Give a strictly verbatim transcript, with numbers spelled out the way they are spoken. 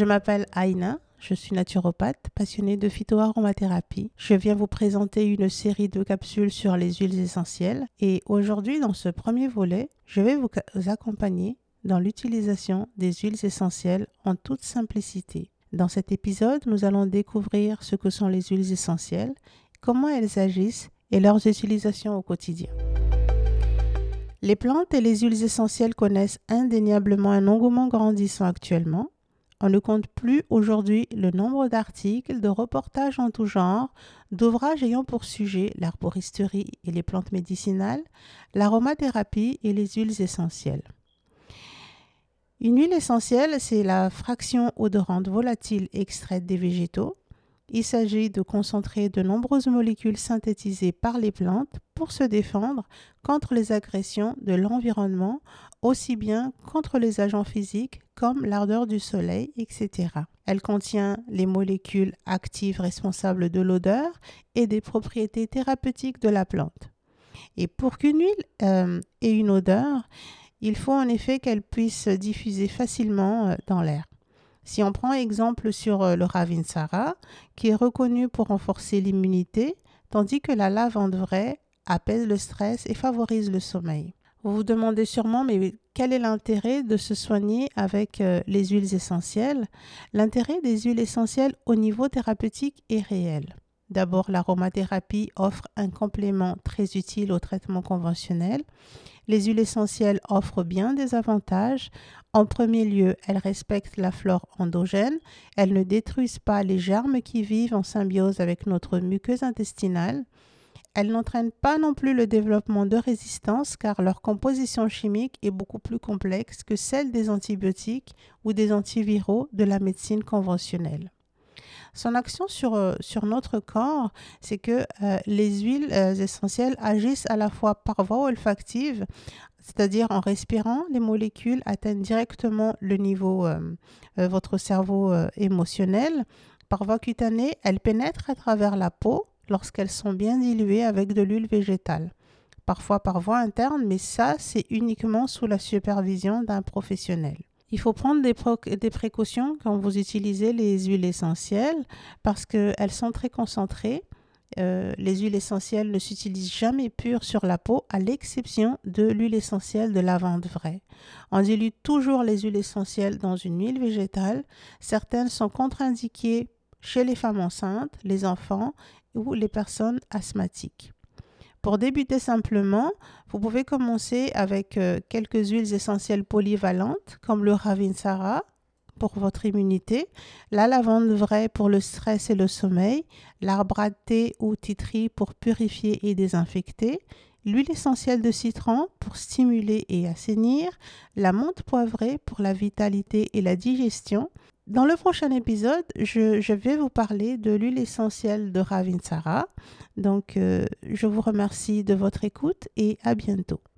Je m'appelle Aïna, je suis naturopathe, passionnée de phytoaromathérapie. Je viens vous présenter une série de capsules sur les huiles essentielles et aujourd'hui, dans ce premier volet, je vais vous accompagner dans l'utilisation des huiles essentielles en toute simplicité. Dans cet épisode, nous allons découvrir ce que sont les huiles essentielles, comment elles agissent et leurs utilisations au quotidien. Les plantes et les huiles essentielles connaissent indéniablement un engouement grandissant actuellement. On ne compte plus aujourd'hui le nombre d'articles, de reportages en tout genre, d'ouvrages ayant pour sujet l'arboristerie et les plantes médicinales, l'aromathérapie et les huiles essentielles. Une huile essentielle, c'est la fraction odorante volatile extraite des végétaux. Il s'agit de concentrer de nombreuses molécules synthétisées par les plantes pour se défendre contre les agressions de l'environnement, aussi bien contre les agents physiques comme l'ardeur du soleil, et cetera. Elle contient les molécules actives responsables de l'odeur et des propriétés thérapeutiques de la plante. Et pour qu'une huile euh, ait une odeur, il faut en effet qu'elle puisse diffuser facilement euh, dans l'air. Si on prend exemple sur le Ravinsara, qui est reconnu pour renforcer l'immunité, tandis que la lavande vraie apaise le stress et favorise le sommeil. Vous vous demandez sûrement, mais quel est l'intérêt de se soigner avec euh, les huiles essentielles? L'intérêt des huiles essentielles au niveau thérapeutique est réel. D'abord, l'aromathérapie offre un complément très utile au traitement conventionnel. Les huiles essentielles offrent bien des avantages. En premier lieu, elles respectent la flore endogène. Elles ne détruisent pas les germes qui vivent en symbiose avec notre muqueuse intestinale. Elles n'entraînent pas non plus le développement de résistance car leur composition chimique est beaucoup plus complexe que celle des antibiotiques ou des antiviraux de la médecine conventionnelle. Son action sur, euh, sur notre corps, c'est que euh, les huiles euh, essentielles agissent à la fois par voie olfactive, c'est-à-dire en respirant, les molécules atteignent directement le niveau, euh, euh, votre cerveau euh, émotionnel. Par voie cutanée, elles pénètrent à travers la peau lorsqu'elles sont bien diluées avec de l'huile végétale. Parfois par voie interne, mais ça, c'est uniquement sous la supervision d'un professionnel. Il faut prendre des, pro- des précautions quand vous utilisez les huiles essentielles parce qu'elles sont très concentrées. Euh, les huiles essentielles ne s'utilisent jamais pures sur la peau à l'exception de l'huile essentielle de lavande vraie. On dilue toujours les huiles essentielles dans une huile végétale. Certaines sont contre-indiquées chez les femmes enceintes, les enfants ou les personnes asthmatiques. Pour débuter simplement, vous pouvez commencer avec euh, quelques huiles essentielles polyvalentes comme le Ravinsara pour votre immunité, la lavande vraie pour le stress et le sommeil, l'arbre à thé ou titri pour purifier et désinfecter, l'huile essentielle de citron pour stimuler et assainir, la menthe poivrée pour la vitalité et la digestion. Dans le prochain épisode, je, je vais vous parler de l'huile essentielle de Ravinsara. Donc, euh, je vous remercie de votre écoute et à bientôt.